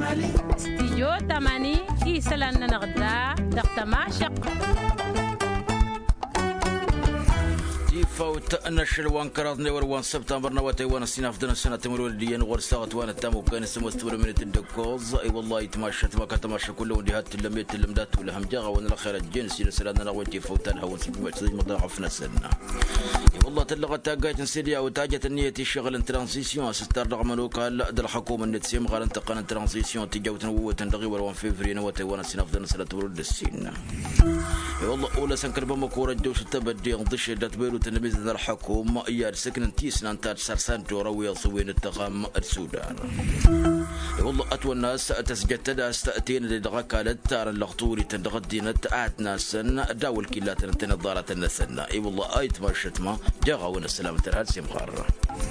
استديو تماني إيسلان نغدا دقتماشق فوت نشر وان كرادني وروان سبتمبر نواتي وانا سيناف دنا سنة تمروديا ورساغت وانا تامو كان سمستور من الدكوز اي والله يتماشت ما كتماشى كل وديهات اللميت اللمدات ولا همجاغه وانا الاخير الجنسي لسلادنا نواتي فوتان هون سيدي مضاعف نسلنا والله تلغت تاقايت نسيريا وتاجت النية الشغل ترانزيسيون استار رغم قال در الحكومة النتسيم قال انتقل ترانزيسيون تجاوت نووة تندغي وروان فيفري نواتي وانا سيناف دنا سنة تمرود السين والله اولى سنكر بمكورة الجوش التبدي انضش داتبيلو تنميز الحكومة يا سكن تيسنا انتاج سرسان توروي صوين التقام السودان والله اتوى الناس تسجدت استاتين لدغكالت تار اللغطوري تندغدينت ات ناسن داول كيلات تنظارة النسن اي والله ايت ما شتما جاغون السلامة الهرسي مغارة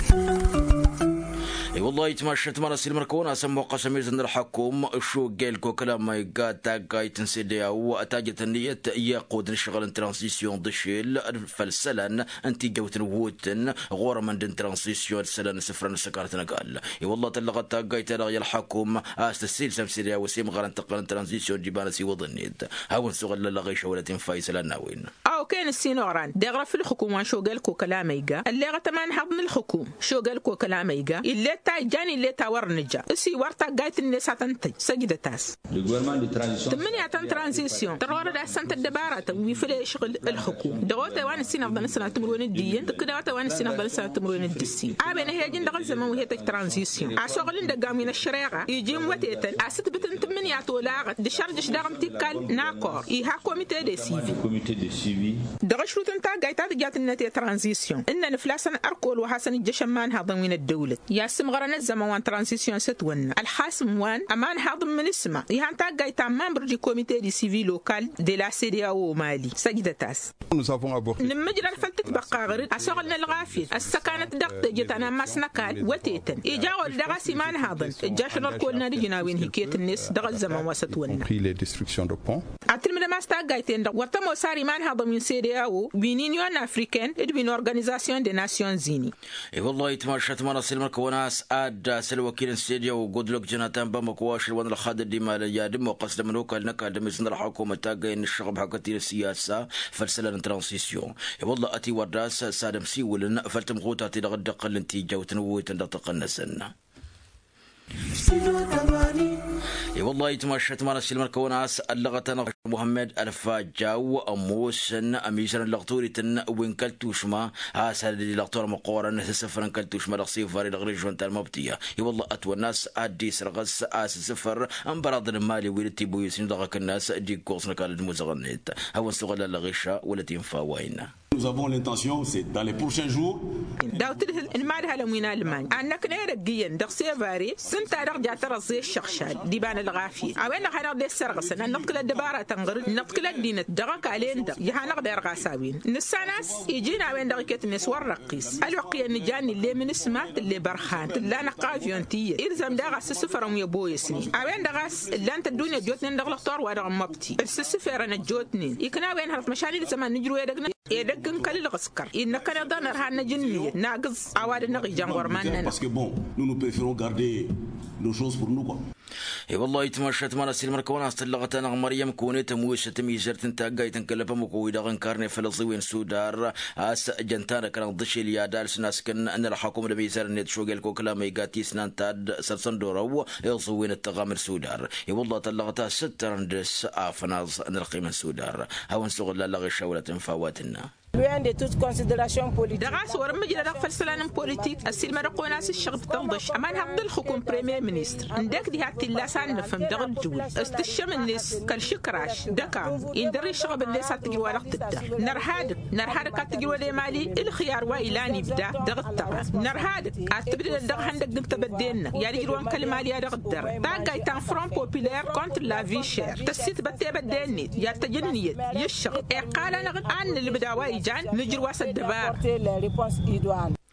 اي والله يتمشت مرة المركونة سمو قسميز ان الحكومة شو قالكو كلام ما يقاد تاقاي تنسيديا واتاجت النية يقود نشغل ترانزيسيون دشيل فالسلن انتي جوت نووتن غور من دن ترانزيسيون السلن سفرن سكارتنا قال اي والله تلغت تاقاي تلاغي الحكومة استسيل سمسيديا وسيم غار انتقل ترانزيسيون جبال سي وضنيد هاون سغل لغي شولة فايسة لناوين او كان السينوران دغرا في الحكومة شو قالكو كلام يقا اللي غتمان حضن الحكومة شو قالكو كلام يقا اللي جاني اللي تاور نجا اسي ورتا قايت الناس تنتج سجدة تاس تمني عتن ترانزيسيون ترى ده سنت الدبارات ويفرق شغل الحكومة دغوت وان السنة أفضل سنة تمرون الدين تكدوت وان السنة أفضل سنة تمرون الدسين عابنا هي جن دغل زمان وهي ترانزيسيون عشغل دقا من الشريعة يجيم وتيتن عست بتن تمني عتولا دشارجش دغم تكال ناقور يها كوميتي دي سيفي دغش روتن تا قايت جات النتي ترانزيسيون إن نفلاسن أركول وحسن الجشمان هذا من الدولة يا سمغرنا الزمان وان ترانزيسيون ستون الحاسم وان أمان هذا من اسمه يهان تا قايت ممبر دي كوميتي دي سيفي لوكال دي لا CEDEAO مالي سجدة تاس نمجرى الفلتت بقاغر أشغلنا الغافل السكانة دقت جتنا مسنكال وتيتن إجاو الدغاسي مان هذا الجاشن كلنا رجناوين هكيت الناس دغ الزمان وستون أترمي لما استاقايتين دغ ورتمو ساري مان هذا من CEDEAO بينيون أفريكان إدبين أورغانيزاسيون دي ناسيون زيني اي والله يتماشت مرة سلمك وناس آد سلوكين السيديا وقدلك جناتان بمكواش الوان الخادر دي مال يادم وقصد منوك لنكا دمزن الحكومة تاقين الشغب حقتي السياسة فالسلان ترانسيسيون والله أتي ورداس سادم سيولن فالتمغوطة تلغد قل انتي جوت نوويت اندطق النسن والله يتمشت مرة سلمك وناس اللغة محمد الفاجاو أموسن أميسن اللغطوري تن وين كلتوش ما هاسا اللي لغطور مقورن سفرن كلتوش ما لغصيفاري لغريجون تالمبتية والله أتوى الناس أدي سرغس آس سفر أمبراض المالي ويلتي بويسين دغاك الناس دي كورسنا كالد مزغنيت هو نستغل لغيشة والتي ينفاوين. Nous avons l'intention, c'est dans les prochains jours. داوتله المال هلا من المان أنك نرجين دقسي فاري سنت رجع ترى زي الشخشال ديبان الغافي أوين خنا بدي السرقة نقل الدبارة تنقر نقل الدين دقك علينا دق يهانا قدر غاساوين الناس يجينا وين دقيقة النسوار رقيس الوقية النجاني اللي من اسمه اللي برخان لا نقافيون تي إلزم دغاس سفرهم يبويسني أوين دغاس اللي أنت الدنيا جوتني دغلق طار ورغم مبتي السفر أنا جوتني يكنا وين هرت مشاني لزمان نجرو يدقنا يدقن كل الغسكر إن كان دانا رهان جنية ناقص عواد نغي جانغور ماننا parce que bon nous préférons garder nos choses pour nous quoi. اي والله يتمشت مرة سلمركونا استلغتنا مريم كوني تمويشة تميزرت تاقاي تنكلفا مكوي دغن كارني فلسطين سودار اس جنتانا كان ضشي ليا دالس ناسكن ان الحكومة بيزار نيت شوغل كو كلام يقاتي سنان تاد سرسن دورو يصوين التغامر سودار اي والله تلغتها سترندس افناز ان القيمة سودار هاون سوغل لغي شولة فواتنا loin de toute considération politique. دغاس ورم جرا دغ فلسلان بوليتيك السيل مرقوناس الشغب تنضش امان هبد الحكم بريمير مينستر عندك دي هات اللسان نفهم دغ الجول استشم الناس كل شكراش دكا يندري الشغب اللي ساتجي ورق تدا نرهاد كاتجي مالي الخيار وايلاني بدا دغ التبع نرهاد اتبدل دغ عندك نكتبدين يعني جروان كلمه لي دغ الدر باغاي تان فرون بوبولير كونتر لا في شير تسيت بتبدين يا تجنيت يشغب قال انا اللي بدا جان نجر واسد دبار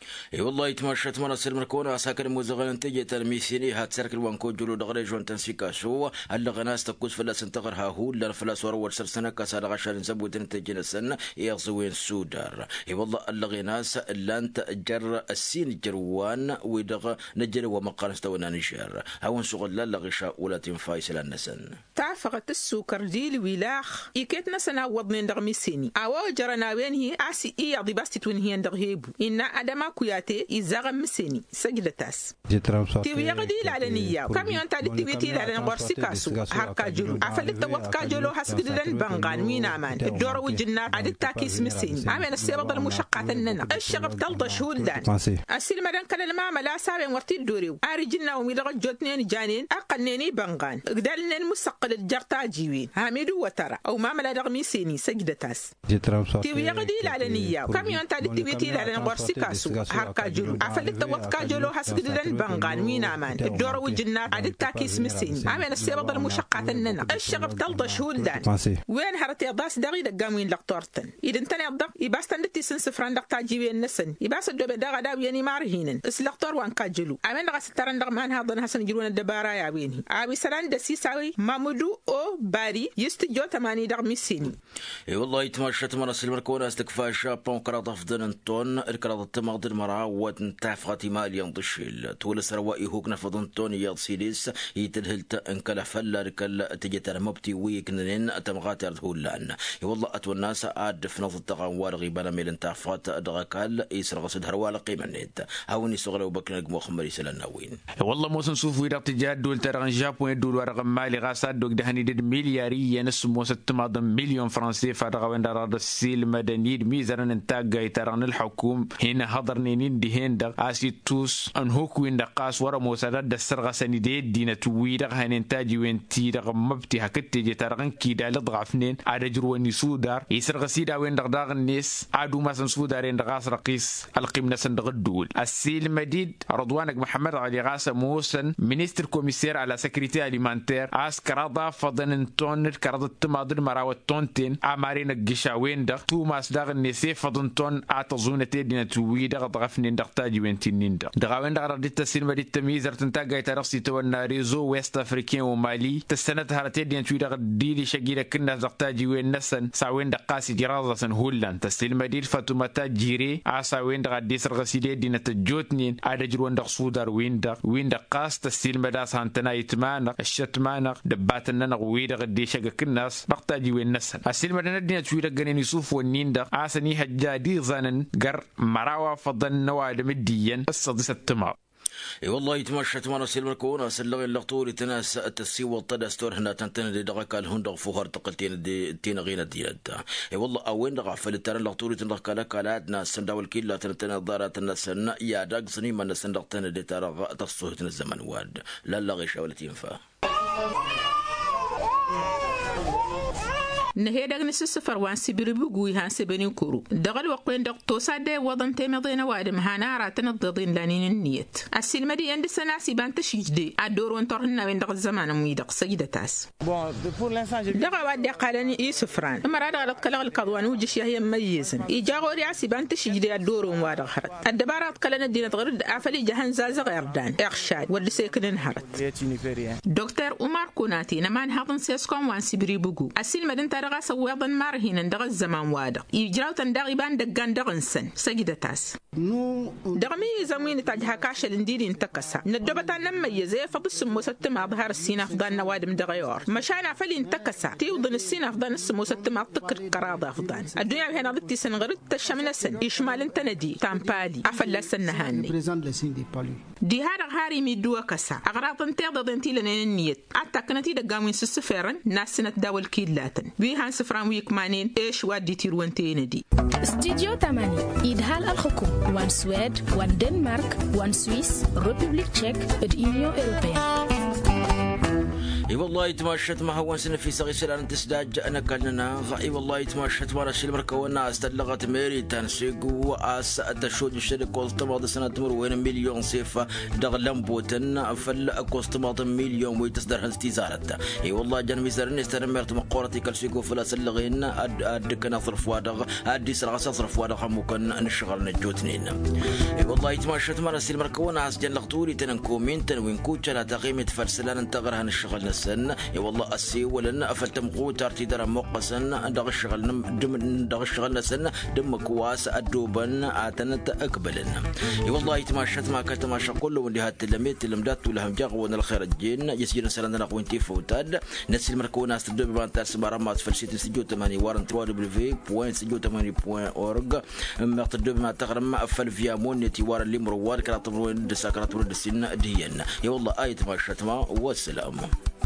اي والله يتمشت مراسل مركونه ساكن موزغن تجي تلميسيني هات سرك الوانكو جلو دغري جون تنسيكا شو اللغناس تقوس فلاس انتقر هاهو لا فلاس ورور سرسنه كسر غشر نسبو تنتجين السنه يغزوين سودار اي والله اللغناس لانت جر السين جروان ويدغ نجر ومقال استونا نشر هون شغل لا لغشا ولا تنفايس للنسن تعفقت السكر ديل ويلاخ يكيتنا سنا وضن دغميسيني اوا جرنا وين هي اسي اي ضباستي توين هي دغهيبو ان ادما كوياتي يزغم مسيني سجلتاس تيوي يغدي العلنيه كم ينتا تيويتي على نغرسي كاسو هكا جلو عفلت وفكا جلو حسقدن بنغان وين امان الدور وجنات عدد تاكيس مسيني عامل السبب المشقه الننا الشغب تلطش هولدان السيل مدن كلا ما ملا سابن ورتي دوريو ارجلنا وميدغ جوتنين جانين اقنيني بنغان قدالنا المسقل الجرتا جيوين حميدو وترى او ما ملا دغميسيني سجدتاس تيوي يغدي العلنيه كم ينتا تيويتي على نغرسي كاسو هكا جلو عفلت وفكا جلو حسقدن بنغان وين امان الدور وجنات عدد تاكيس مسيني عامل السبب المشقه الننا الشغب تلطش هولدان وين هرتي باس دغي دغامين لقطورتن اذا انت نضق يباستن دتي سنسفران دقتا جيوين نسن يباس دو بدغ داويني مارهينن اسلقطور وان كاجلو امن دغ سترن دغ مان هادن حسن جلون الدبارا يا ويني ابي سلان دسيساوي مامودو او باري يستجو 8 دغ مسيني اي والله يتمشت مراسل مركونه استكفاء شابون قراط افضل طن القراط تمغدر مرا وتنتفقتي مال ينضشل تول سروائي هوك نفضن طن يصيليس يتلهلت انكل فلا ركل تجتر مبتي ويكنن تمغات هولان اي والله اتو الناس اد في نظ التغوار غيبنا ميل انتفات دغكال يسرغ سدهر ولا قيمه نيت هاوني صغروا بكنق مخمر يسلنا وين والله موسن سوف ويدا تجاد دول ترغن جابون دول ورغ مالي غاسات دوك دهني دد ملياري ينس موسى تماض مليون فرنسي فرغوين دار السيل مدني ميزرن انتاج ترغن الحكوم هنا حضرنين دهين دغ اسي توس ان هوك وين دقاس ورا موسى دد السرغ سندي دينا تويدا هن انتاج وين تي دغ مبتي حكت تجي ترغن كيدا لضعفنين عاد جرواني سودار يسرغ سيدا وين دغ الناس عادو ما سودارين دغاس رقيس القيمه سندغ الدول السيل مديد رضوانك محمد علي غاسه موسن مينستر كوميسير على سكرتير اليمانتير اسكرادا فضن تون كرد تمادر مراوت تونتين امارين الجشاوين دغ توماس دغ النسي فضن تون اتزونتي دينا تويدا ضعفنين دغتاجي وين تنين دغاوين دغ ردت السيل مديد تميزر تنتاجي ترسي تونا ريزو ويست افريكان ومالي تسنت هرتي دينا تويدا ديلي شقيره كنا دغتاجي وين نسن ساوين دقاسي جرازه هولان تسيل مديد فاطمه جيري عسا وين دغ ديسر غسيلي دينا تجوتنين ادجرون دغ سودار وين دغ قاس تسيل مداس هانتنا يتمان الشتمان دباتنا ويدغ دي شق كناس دغتاجي وين نسن السيل مدنا دينا تويدا غنين يوسف ونين دغ عسني حجادي زانن غر مراوا فضن نواد مديا الصدس التما اي والله يتمشت مراسل مركونه سلغ اللقطور تناس التسي والطد استور هنا تنتن دغك الهندغ فوهر تقلتين تين غينا دياد اي والله اوين دغ فلتر اللقطور تنغ كالات ناس سنداول كيلا تنتن ضارات الناس يا دغ سني من سندغ تن دي ترى تصوت الزمن واد لا لغش ولا تنفع نهي دغ نسسفر وان سبربغوي هان سبني كورو دغل وقين دغ توساده وضن تيمدين وادم هانا راتن الضدين لانين النيت السيل مدي عند سنا سيبان تشجدي ادورون ترنا وين دغ الزمان ميدق سيدتاس دغ واد قالني يسفران مرا دغ كلغ القضوان وجش هي مميزن يجاغوري سيبان تشجدي ادورون وادغ خرت الدبارات قالنا دينا تغرد افلي جهان زاز غيردان اخشاد ود سيكنن هرت دكتور عمر كوناتي نمان هضن سيسكم وان سبربغو السيل مدن دغ سويضن مارهين دغ الزمان وادا يجراو تندغ بان دغان دغنسن سجدتاس دغمي زمين تاجها كاشل نديري انتكسا ندبتا نميز فبس مستم اظهر السين افضل نوادم دغيور مشانا فلي انتكسا تيوضن السين افضل نص مستم تقر قراض افضل الدنيا هنا ضدي سنغرت تشمنسن يشمال انت ندي تامبالي افلا سنهاني دي هذا هاري ميدوا كسا اغراض انتيض ضنتي لنيت اتكنتي دغامين سسفرن ناسنت داول كيلاتن بيها سفران ويك مانين ايش وادي تيروانتين دي استديو 8 يدهال الحكوم وان سويد وان دنمارك وان سويس ريبوبليك تشيك اليونيون اوروبيان اي والله يتمشت ما هو سنة في صغير سلان تسداج انا كلنا اي والله يتمشت ما رشيل مركه والناس تلغت ميري تنسيق واس تشود الشركه كوستمات سنه تمر وين مليون صفه دغلم بوتن فل كوستمات مليون ويتصدر هالتزارته اي والله جن ميزرني استرمرت مقورتي كلسيكو فلاس اللغين ادكنا صرف وادغ ادي سرغ صرف وادغ ممكن نشغل نجوتنين اي والله يتمشت ما رشيل مركه والناس جن لغتوري تنكومين تنوين كوتشا تقيمه فرسلان انتغرها نشغل السن يا والله السي ولن أفلتم قوت ارتدار مقصن دغ الشغل نسن دم كواس أدوبن آتنت أقبلن يا والله يتماشت ما كتماشى كله واللي هات اللميت اللمدات ولهم جاغ ون الخير الجين يسجل سلنا نقوين تيفوتاد نسل مركو ناس تدوب بان ترس مرامات فلسيت سجو 8 وارن 3w.sجو8.org ما تدوب ما تغرم أفل فيا مونتي وار اللي مروار كراتبروين دساكرات ورد السن ديين يا والله آية ماشت ما والسلام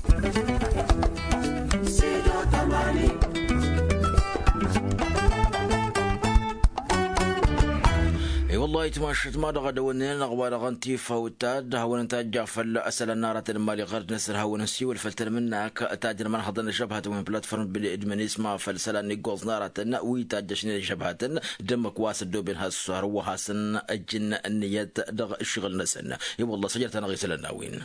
اي والله يتمشت ما دغد ونين نغوار غنتي فوتاد هون انتاج فل اسل النار المالي غرد نسر هون نسي والفلتر منك تاجر من حضن شبهه من بلاتفورم بالادمن اسمها فلسلان نيغوز نارتنا ويتاجشني شبهه دمك واسد دوبين هالسهر وهاسن اجن النيه دغ الشغل نسن اي والله سجلت انا غيسلنا وين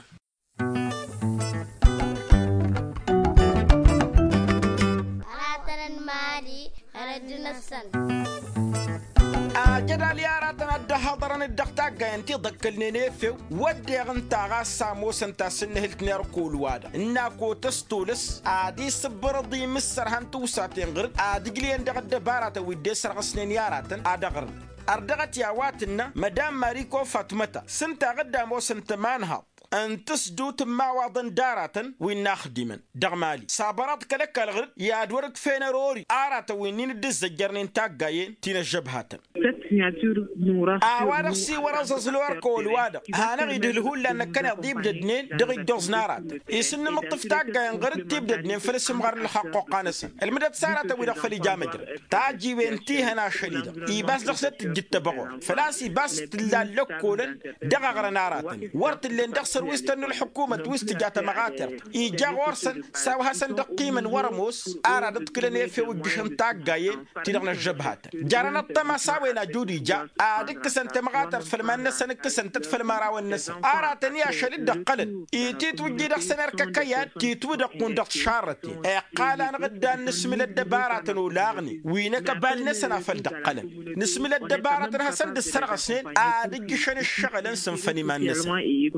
جدال ياراتنا الدهضرن الدقتاقة انتي ضكلني نيفو ودي غنتا غاسا موسنتا سنهلتني ركول وادا اناكو تستولس عادي سبرضي مصر هانتو ساتين غرد عادي قليان دغد دبارات ويدي سرغسنين ياراتن عادغرد أردغت ياواتنا مدام ماريكو فاطمتا سنتا غدا موسنتا مانهاط أن تسدو تما وضن دارة وين خدمن دغمالي صابرات كلك الغرد يا دورك فين روري آرات وينين الدز الجرنين تاقاين تين الجبهات ورقسي ورقص الورق والوادق هانا غيد الهول لأن كان يضيب ددنين دغي الدوز نارات يسن مطف تاقاين غرد تيب ددنين فلسم غر الحق وقانسن المدد سارة ويدق فلي جامجر تاجي وينتي هنا شديدة يباس دخلت جت بغو فلاسي باس تلالك كولن دغا غر نارات ورت اللي ندخسر ويستنوا الحكومة ويستجات مغاتر إيجا غورسن ساوها صندق قيمن ورموس آرادت كلن في وجهن تاقاين تدغنا الجبهات جارنا الطما ساوينا جودي جا آدك سنت مغاتر فلمان نسن كسنت فلمارا والنسن آراتني يا شريد دقلن إيتيت وجي دخسن اركاكيات تيتو دقون دق شارتي قال أنا غدان نسمل الدبارات ولاغني وينك بال نسنا فالدقلن نسمل الدبارات هسن السرغسين آدك شن الشغل سنفني ما نسن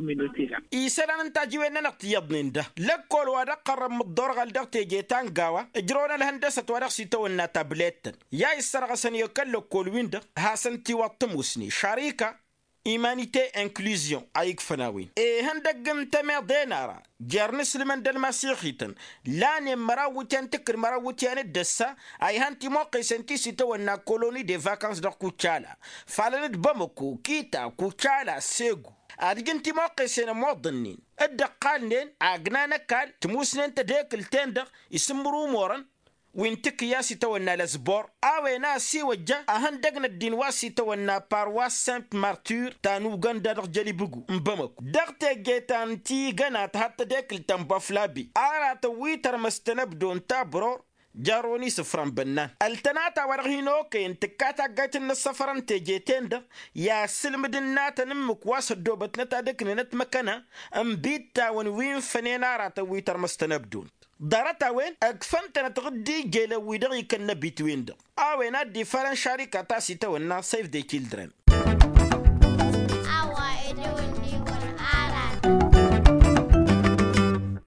إيسان أنت جوينا نقتيضنين ده لكل ورق قرب مدور غالدق تيجيتان قاوة اجرونا الهندسة ورق سيتونا تابليتن يا إسرغسن يكلو كل ويند هاسن تيوطموسني شريكة إيمانيتي انكلوزيون أيك فناوين هندق متمع دينارا جارنس لمن دل مسيحيتن لاني مراوتين تكر مراوتين الدسة أي هانتي موقع سنتي سيتونا كولوني دي فاكانس دق كوتشالا فالند بمكو كيتا كوتشالا سيغو أدقنتي موقع سنة موضنين الدقالنين عقنانا كال تموسنين تديك التندق يسمرو مورن وينتك ياسي تونا لزبور أوينا سي وجه أهن دقنا الدين واسي تونا بارواس سانت مارتور تانو غندا رجالي بقو مبمكو دقت جيتان تي غنات حتى ديك التنبافلابي آرات ويتر مستنبدون تابرور جاروني سفران بنان التناتا ورغينو كين تكاتا قايتن السفران تيجيتين ده يا سلم دناتا نمك واسد دوبت نتا دكن نت مكانا امبيتا ونوين فنينارا ويتر مستنبدون دارتا وين اكفنت نتغدي جيلا ويدغي كنا بيتوين ده اوينا دي فرن شاركة تاسي تونا سيف دي كيلدرن